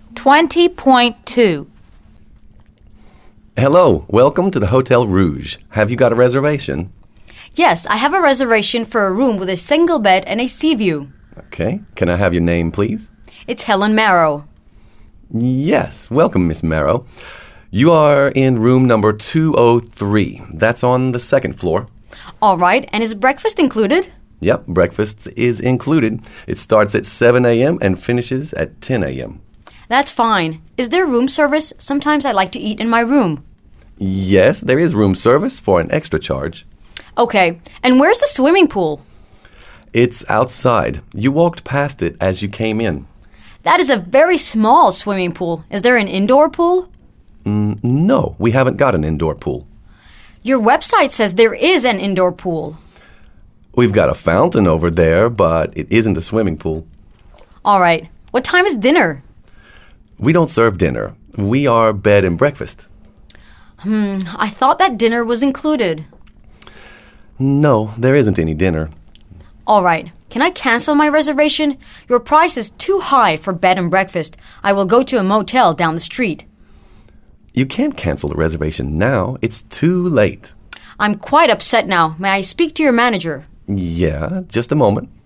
20.2. Hello, welcome to the Hotel Rouge. Have you got a reservation? Yes, I have a reservation for a room with a single bed and a sea view. Okay, can I have your name, please? It's Helen Marrow. Yes, welcome, Miss Marrow. You are in room number 203. That's on the second floor. All right, and is breakfast included? Yep, breakfast is included. It starts at 7 a.m. and finishes at 10 a.m. That's fine. Is there room service? Sometimes I like to eat in my room. Yes, there is room service for an extra charge. Okay, and where's the swimming pool? It's outside. You walked past it as you came in. That is a very small swimming pool. Is there an indoor pool? No, we haven't got an indoor pool. Your website says there is an indoor pool. We've got a fountain over there, but it isn't a swimming pool. All right. What time is dinner? We don't serve dinner. We are bed and breakfast. I thought that dinner was included. No, there isn't any dinner. All right. Can I cancel my reservation? Your price is too high for bed and breakfast. I will go to a motel down the street. You can't cancel the reservation now. It's too late. I'm quite upset now. May I speak to your manager? Yeah, just a moment.